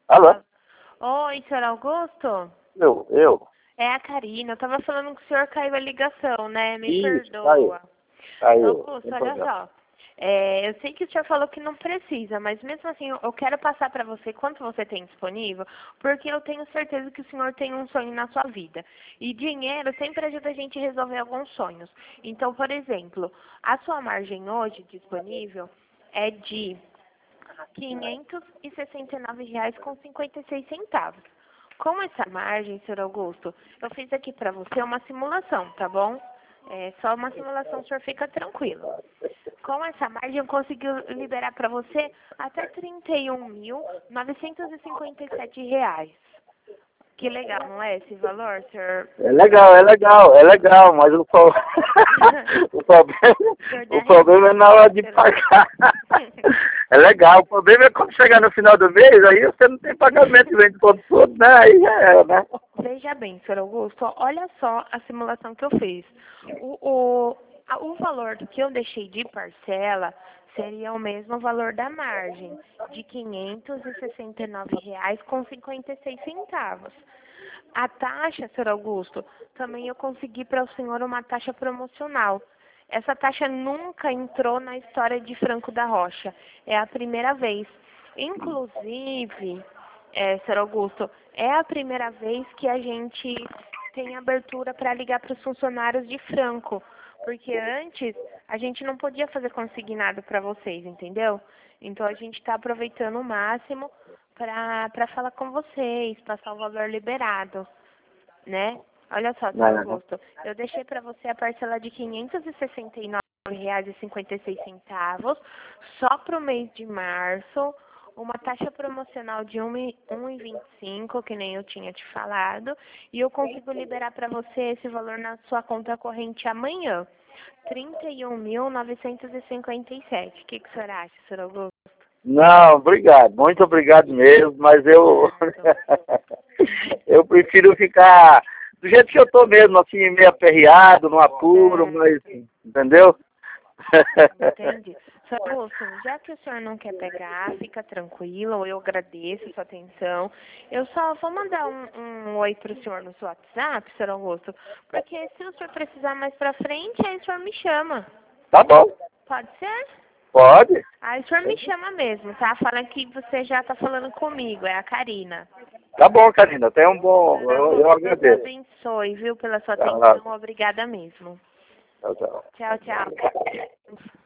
Alô? Oi, senhor Augusto? Eu. É a Karina. Eu tava falando que o senhor caiu a ligação, né? Me Isso, perdoa. caiu. Augusto, Sem olha problema. só. Eu sei que o senhor falou que não precisa, mas mesmo assim eu quero passar para você quanto você tem disponível, porque eu tenho certeza que o senhor tem um sonho na sua vida. E dinheiro sempre ajuda a gente a resolver alguns sonhos. Então, por exemplo, a sua margem hoje disponível é de R$ 569,56. Com essa margem, senhor Augusto, eu fiz aqui para você uma simulação, tá bom? É só uma simulação, o senhor fica tranquilo. Com essa margem, eu consegui liberar para você até R$ 31.957. Que legal, não é esse valor, senhor? É legal, mas o problema, Senhor da o problema é na hora de senhor pagar. Augusto. É legal, o problema é quando chegar no final do mês, aí você não tem pagamento, vem de todo, né? Aí já era, né? Veja bem, senhor Augusto, olha só a simulação que eu fiz. O valor que eu deixei de parcela seria o mesmo valor da margem, de R$ 569,56. A taxa, senhor Augusto, também eu consegui para o senhor uma taxa promocional. Essa taxa nunca entrou na história de Franco da Rocha. É a primeira vez. Inclusive, senhor Augusto, é a primeira vez que a gente tem abertura para ligar para os funcionários de Franco. Porque antes a gente não podia fazer consignado para vocês, entendeu? Então a gente está aproveitando o máximo para falar com vocês, passar o valor liberado, né? Olha só, senhor Não. Augusto, eu deixei para você a parcela de R$ 569,56 só para o mês de março, uma taxa promocional de 1,25, que nem eu tinha te falado, e eu consigo liberar para você esse valor na sua conta corrente amanhã, R$ 31.957. O que o senhor acha, senhor Augusto? Não, obrigado, muito obrigado mesmo, mas eu Nada. eu prefiro ficar do jeito que eu tô mesmo, assim, meio aperreado, no apuro, mas, Certo. entendeu? Entendi. Sr. Augusto, já que o senhor não quer pegar, fica tranquilo, eu agradeço a sua atenção. Eu só vou mandar um oi para o senhor no seu WhatsApp, Sr. Augusto, porque se o senhor precisar mais para frente, aí o senhor me chama. Tá bom, Pode ser? pode. Aí o senhor me chama mesmo, tá? Falando que você já tá falando comigo, é a Karina. Tá bom, Karina, até um bom, Sr. eu Augusto, Deus agradeço. abençoe, viu, pela sua Tá, atenção. Obrigada mesmo. tchau, tchau. Tchau, tchau.